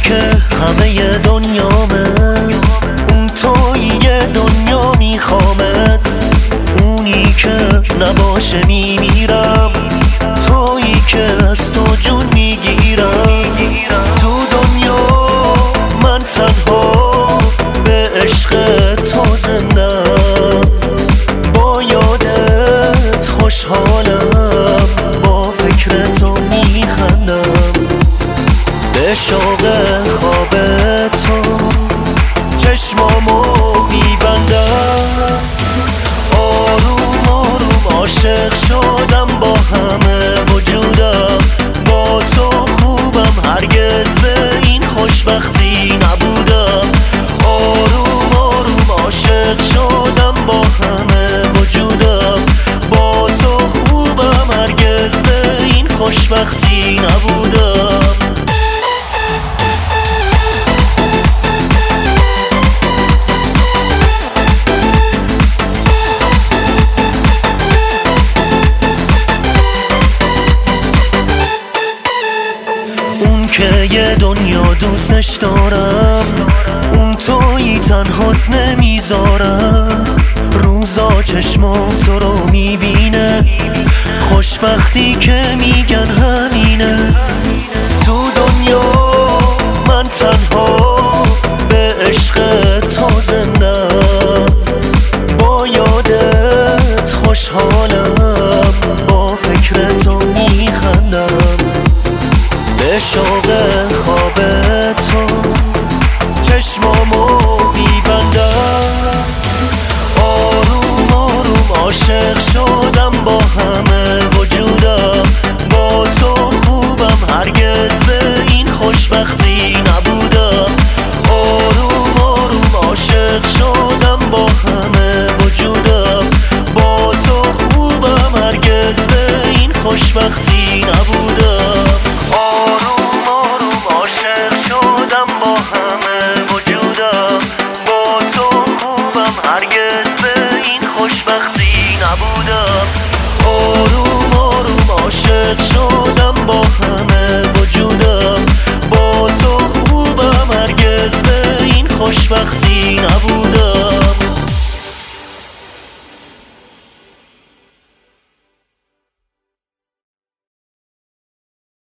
که همه دنیامه، اون تویی دنیا میخوامت، اونی که نباشه میمیرم، تویی که از تو جون میگیرم. تو دنیا من تنها به عشق تو زندم، با یادت خوشحالم، با فکر تو میخندم، به شوق خواب تو چشمامو میبندم. آروم آروم عاشق شدم با همه وجودم، با تو خوبم، هرگز به این خوشبختی نبودم. آروم آروم عاشق شدم با همه وجودم، با تو خوبم، هرگز به این خوشبختی نبودم. که یه دنیا دوستش دارم، اون تویی تنهات نمیذارم. روزا چشمام تو رو میبینه، خوشبختی که میگن همینه. تو دنیا من تنها به عشق تو زندم، با یادت خوشحالم، با فکر تو میخندم، به شوق خواب تو چشمامو میبندم. آروم آروم عاشق شد